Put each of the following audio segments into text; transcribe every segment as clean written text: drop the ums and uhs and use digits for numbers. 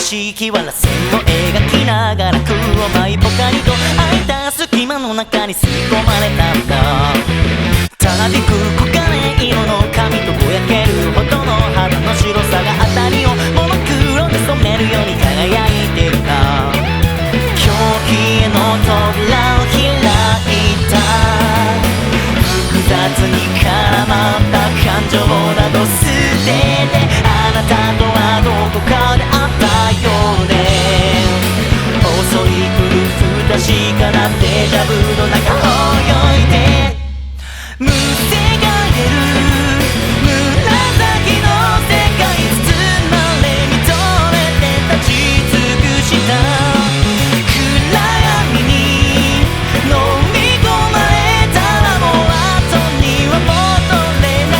しい日は螺旋を描きながら空を舞いぽかりと空いた隙間の中に吸い込まれたんだ。たなびく黄金色の髪とぼやけるほどの肌の白さが辺りをモノクロで染めるように輝いてるな。狂気への扉を開いた複雑に絡まった感情など捨てて、あなたとはどこかで会ったようで、襲い来る不確かなデジャブの中泳いでむせがえる紫の世界包まれ見とれて立ち尽くした暗闇に飲み込まれたらもう後には戻れない。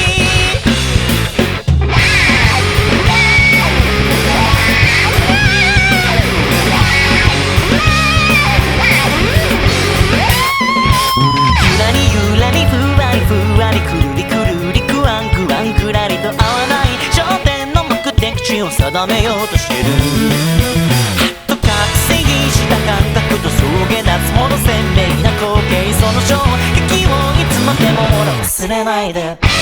ゆらりゆらりふわりふわりくるりくるりくわんくわんくらりと合わない頂点の目的地を定めようとしてる。はっと覚醒した感覚とそげ立つほど鮮明な光景、その衝撃をいつまでもほら忘れないで。